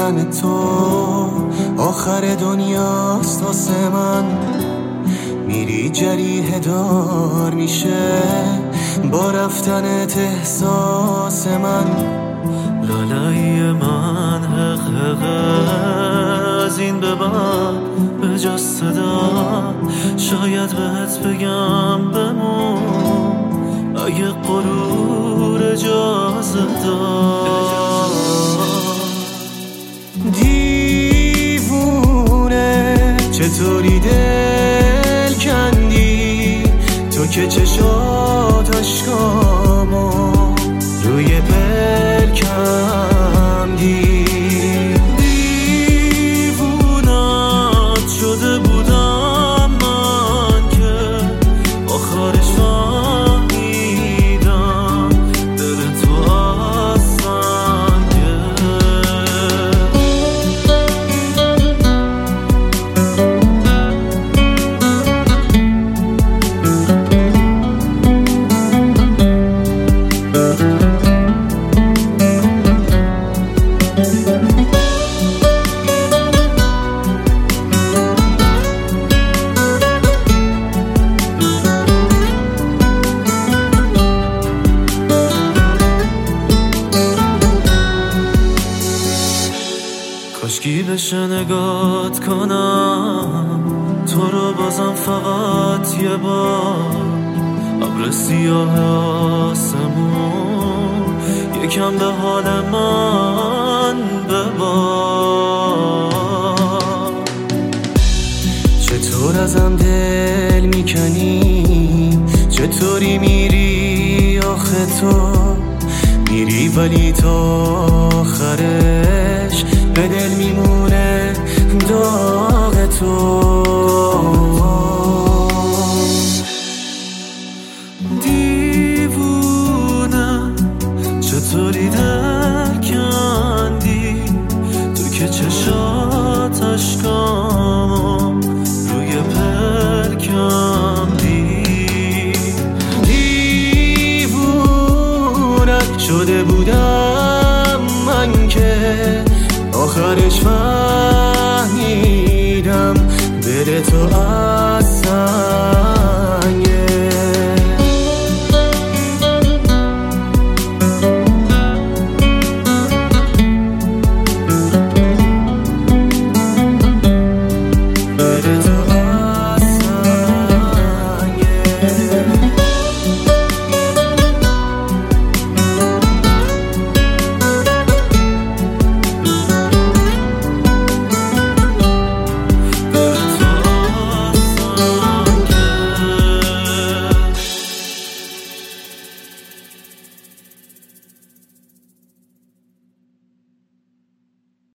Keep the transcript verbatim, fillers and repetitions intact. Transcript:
رفتن تو آخر دنیاست واسه من. میری جریحه دار میشه با رفتنت احساس من. لالای من حق حقه از این به بعد به جز صدا شاید بهت بگم بمون اگه غرور اجازه داد. دیوونه چطوری دل کندی تو که چشات اشکامو روی پلکم دید. دیوونت شده بودم من که آخرش فهمیدم دل تو از سنگه. کاشکی بشه نگات کنم تو رو بازم فقط یه بار. ابر سیاه آسمون یکم به حال من ببار. چطور ازم دل میکنی چطوری میری آخه تو میری ولی تا آخرش به دل میمونه داغ تو. دیوونه چطوری دل کندی تو که چشات اشکام روی پلکم دید. دیوونه شده بودم من که آخرش